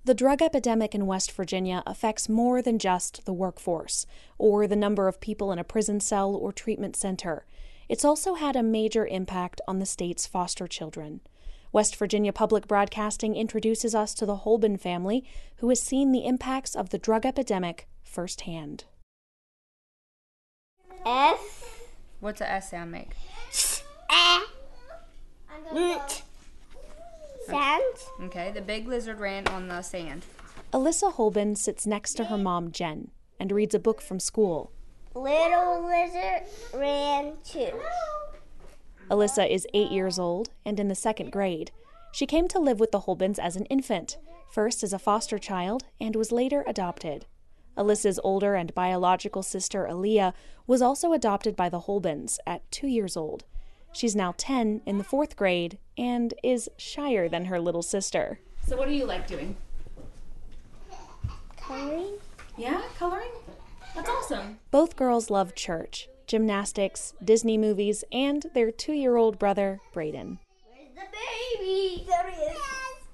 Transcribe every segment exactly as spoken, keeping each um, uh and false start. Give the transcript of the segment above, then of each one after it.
The drug epidemic in West Virginia affects more than just the workforce or the number of people in a prison cell or treatment center. It's also had a major impact on the state's foster children. West Virginia Public Broadcasting introduces us to the Holben family, who has seen the impacts of the drug epidemic firsthand. S. What's a S sound make? A. Sand. Okay, the big lizard ran on the sand. Alyssa Holben sits next to her mom, Jen, and reads a book from school. Little lizard ran too. Alyssa is eight years old and in the second grade. She came to live with the Holbens as an infant, first as a foster child, and was later adopted. Alyssa's older and biological sister, Aaliyah, was also adopted by the Holbens at two years old. She's now ten, in the fourth grade, and is shyer than her little sister. So what do you like doing? Coloring. Yeah, coloring? That's awesome. Both girls love church, gymnastics, Disney movies, and their two-year-old brother, Braden. Where's the baby? There he is.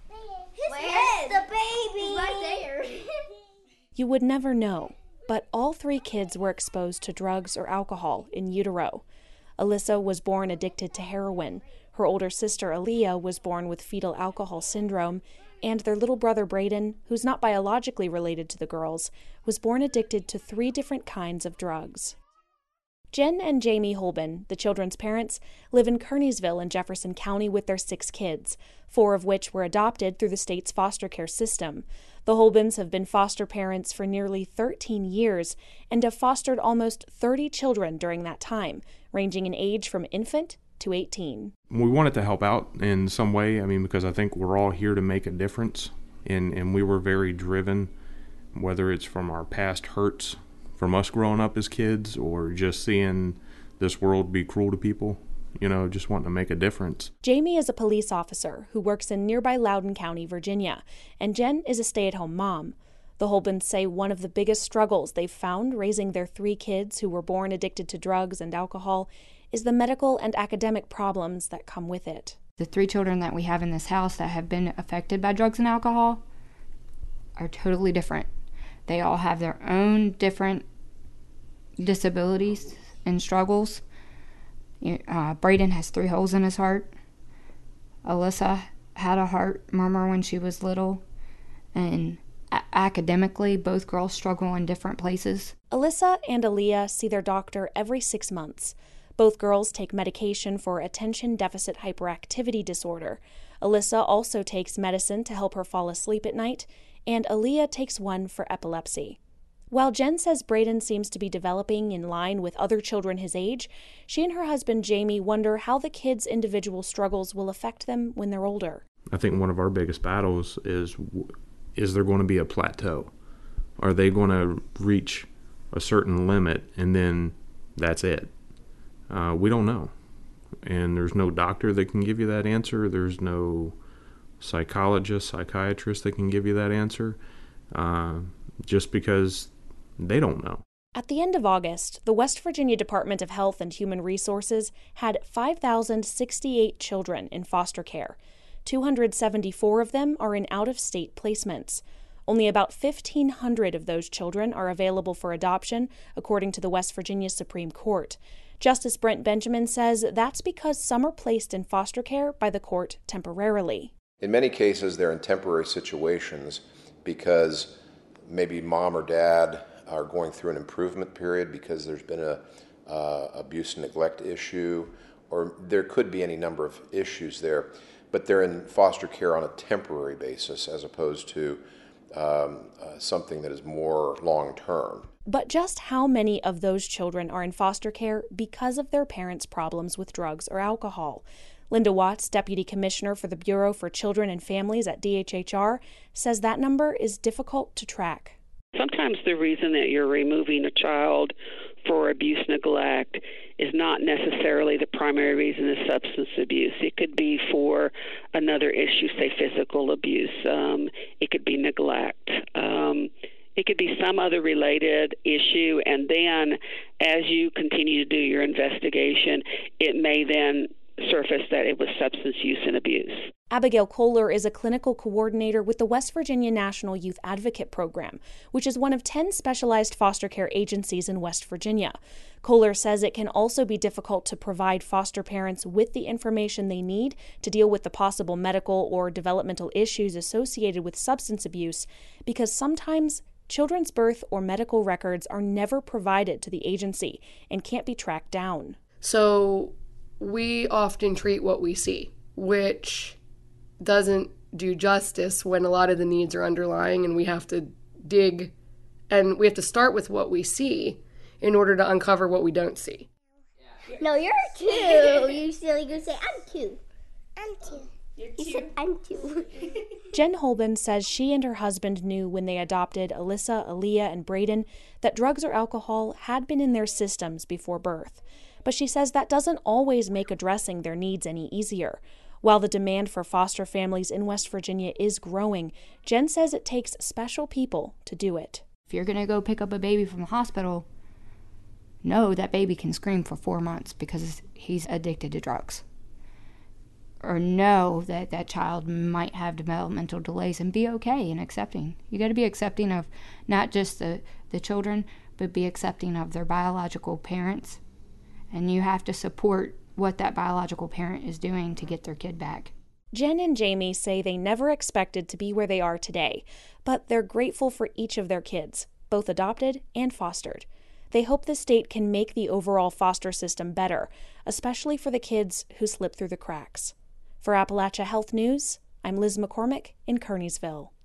Where's the baby? He's right there. You would never know, but all three kids were exposed to drugs or alcohol in utero. Alyssa was born addicted to heroin. Her older sister, Aaliyah, was born with fetal alcohol syndrome, and their little brother, Braden, who's not biologically related to the girls, was born addicted to three different kinds of drugs. Jen and Jamie Holben, the children's parents, live in Kearneysville in Jefferson County with their six kids, four of which were adopted through the state's foster care system. The Holbens have been foster parents for nearly thirteen years and have fostered almost thirty children during that time, ranging in age from infant to eighteen. We wanted to help out in some way, I mean, because I think we're all here to make a difference, and, and we were very driven, whether it's from our past hurts, from us growing up as kids, or just seeing this world be cruel to people, you know, just wanting to make a difference. Jamie is a police officer who works in nearby Loudoun County, Virginia, and Jen is a stay-at-home mom. The Holbens say one of the biggest struggles they've found raising their three kids who were born addicted to drugs and alcohol is the medical and academic problems that come with it. The three children that we have in this house that have been affected by drugs and alcohol are totally different. They all have their own different disabilities and struggles. Uh, Braden has three holes in his heart. Alyssa had a heart murmur when she was little. And a- academically, both girls struggle in different places. Alyssa and Aaliyah see their doctor every six months. Both girls take medication for attention deficit hyperactivity disorder. Alyssa also takes medicine to help her fall asleep at night, and Aaliyah takes one for epilepsy. While Jen says Braden seems to be developing in line with other children his age, she and her husband Jamie wonder how the kids' individual struggles will affect them when they're older. I think one of our biggest battles is, is there going to be a plateau? Are they going to reach a certain limit and then that's it? Uh, we don't know. And there's no doctor that can give you that answer. There's no psychologist, psychiatrist that can give you that answer, uh, just because they don't know. At the end of August, the West Virginia Department of Health and Human Resources had five thousand sixty-eight children in foster care. two hundred seventy-four of them are in out-of-state placements. Only about fifteen hundred of those children are available for adoption, according to the West Virginia Supreme Court. Justice Brent Benjamin says that's because some are placed in foster care by the court temporarily. In many cases, they're in temporary situations because maybe mom or dad are going through an improvement period because there's been a uh, abuse and neglect issue, or there could be any number of issues there, but they're in foster care on a temporary basis as opposed to um, uh, something that is more long-term. But just how many of those children are in foster care because of their parents' problems with drugs or alcohol? Linda Watts, Deputy Commissioner for the Bureau for Children and Families at D H H R, says that number is difficult to track. Sometimes the reason that you're removing a child for abuse neglect is not necessarily the primary reason is substance abuse. It could be for another issue, say physical abuse. Um, it could be neglect. Um, it could be some other related issue, and then as you continue to do your investigation, it may then surface that it was substance use and abuse. Abigail Kohler is a clinical coordinator with the West Virginia National Youth Advocate Program, which is one of ten specialized foster care agencies in West Virginia. Kohler says it can also be difficult to provide foster parents with the information they need to deal with the possible medical or developmental issues associated with substance abuse, because sometimes children's birth or medical records are never provided to the agency and can't be tracked down. So we often treat what we see, which doesn't do justice when a lot of the needs are underlying, and we have to dig and we have to start with what we see in order to uncover what we don't see. No, you're two. You silly goose. Say, I'm two. I'm two. You're two. You said, I'm two. Jen Holben says she and her husband knew when they adopted Alyssa, Aaliyah, and Braden that drugs or alcohol had been in their systems before birth. But she says that doesn't always make addressing their needs any easier. While the demand for foster families in West Virginia is growing, Jen says it takes special people to do it. If you're going to go pick up a baby from the hospital, know that baby can scream for four months because he's addicted to drugs. Or know that that child might have developmental delays, and be okay and accepting. You got to be accepting of not just the, the children, but be accepting of their biological parents. And you have to support what that biological parent is doing to get their kid back. Jen and Jamie say they never expected to be where they are today, but they're grateful for each of their kids, both adopted and fostered. They hope the state can make the overall foster system better, especially for the kids who slip through the cracks. For Appalachia Health News, I'm Liz McCormick in Kearneysville.